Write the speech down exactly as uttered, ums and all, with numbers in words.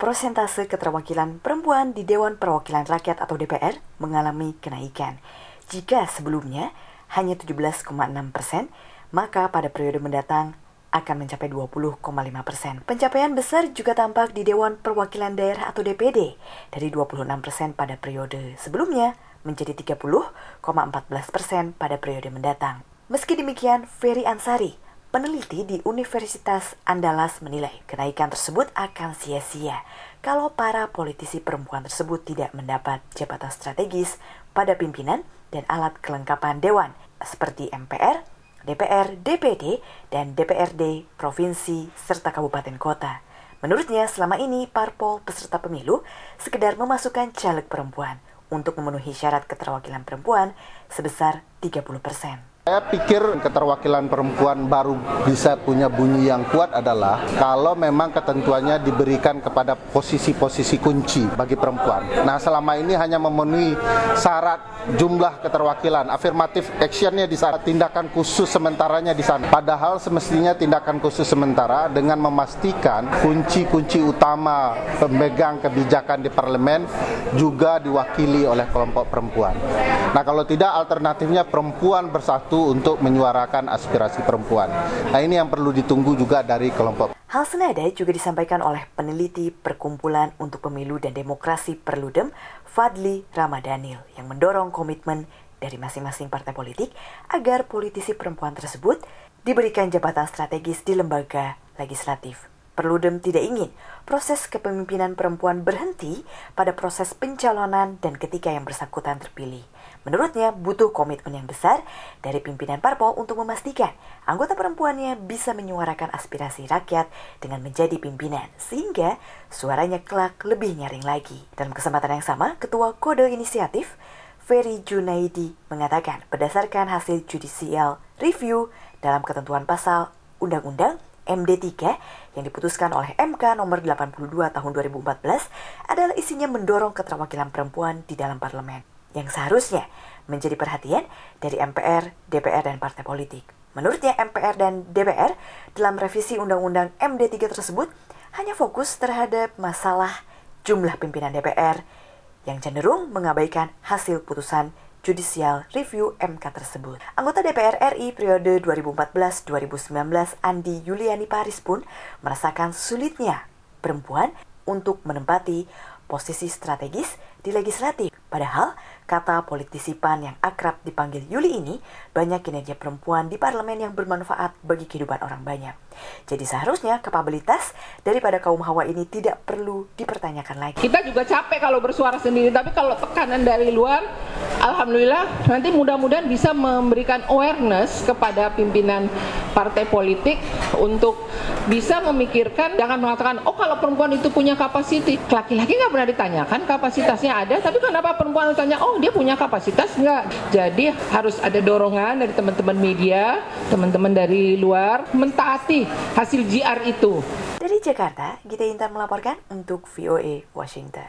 Persentase keterwakilan perempuan di Dewan Perwakilan Rakyat atau D P R mengalami kenaikan. Jika sebelumnya hanya tujuh belas koma enam persen, maka pada periode mendatang akan mencapai dua puluh koma lima persen. Pencapaian besar juga tampak di Dewan Perwakilan Daerah atau D P D dari dua puluh enam persen pada periode sebelumnya menjadi tiga puluh koma empat belas persen pada periode mendatang. Meski demikian, Ferry Ansari, peneliti di Universitas Andalas menilai kenaikan tersebut akan sia-sia kalau para politisi perempuan tersebut tidak mendapat jabatan strategis pada pimpinan dan alat kelengkapan dewan seperti M P R, D P R, D P D, dan D P R D provinsi serta kabupaten kota. Menurutnya selama ini parpol peserta pemilu sekedar memasukkan caleg perempuan untuk memenuhi syarat keterwakilan perempuan sebesar tiga puluh persen. Saya pikir keterwakilan perempuan baru bisa punya bunyi yang kuat adalah kalau memang ketentuannya diberikan kepada posisi-posisi kunci bagi perempuan. Nah, selama ini hanya memenuhi syarat jumlah keterwakilan, afirmatif actionnya di sana, tindakan khusus sementaranya di sana. Padahal semestinya tindakan khusus sementara dengan memastikan kunci-kunci utama pemegang kebijakan di parlemen juga diwakili oleh kelompok perempuan. Nah, kalau tidak alternatifnya perempuan bersatu untuk menyuarakan aspirasi perempuan. Nah, ini yang perlu ditunggu juga dari kelompok. Hal senada juga disampaikan oleh peneliti Perkumpulan untuk Pemilu dan Demokrasi Perludem, Fadli Ramadhanil, yang mendorong komitmen dari masing-masing partai politik agar politisi perempuan tersebut diberikan jabatan strategis di lembaga legislatif. Perludem tidak ingin proses kepemimpinan perempuan berhenti pada proses pencalonan dan ketika yang bersangkutan terpilih. Menurutnya butuh komitmen yang besar dari pimpinan parpol untuk memastikan anggota perempuannya bisa menyuarakan aspirasi rakyat dengan menjadi pimpinan, sehingga suaranya kelak lebih nyaring lagi. Dalam kesempatan yang sama, Ketua Kode Inisiatif Ferry Junaidi mengatakan berdasarkan hasil judicial review dalam ketentuan pasal Undang-Undang M D tiga yang diputuskan oleh M K nomor delapan puluh dua tahun dua ribu empat belas adalah isinya mendorong keterwakilan perempuan di dalam parlemen yang seharusnya menjadi perhatian dari M P R, D P R, dan partai politik. Menurutnya M P R dan D P R dalam revisi Undang-Undang M D tiga tersebut hanya fokus terhadap masalah jumlah pimpinan D P R yang cenderung mengabaikan hasil putusan Judicial Review M K tersebut. Anggota D P R R I periode dua ribu empat belas sampai dua ribu sembilan belas Andi Yuliani Paris pun merasakan sulitnya perempuan untuk menempati posisi strategis di legislatif. Padahal, kata politisi P A N yang akrab dipanggil Yuli ini, banyak kinerja perempuan di parlemen yang bermanfaat bagi kehidupan orang banyak. Jadi seharusnya kapabilitas daripada kaum hawa ini tidak perlu dipertanyakan lagi. Kita juga capek kalau bersuara sendiri, tapi kalau tekanan dari luar, alhamdulillah nanti mudah-mudahan bisa memberikan awareness kepada pimpinan partai politik untuk bisa memikirkan, jangan mengatakan, oh kalau perempuan itu punya kapasiti. Laki-laki nggak pernah ditanyakan kapasitasnya ada, tapi kenapa perempuan ditanya, oh dia punya kapasitas nggak? Jadi harus ada dorongan dari teman-teman media, teman-teman dari luar, mentaati hasil G R itu. Dari Jakarta, Gita Intan melaporkan untuk V O A Washington.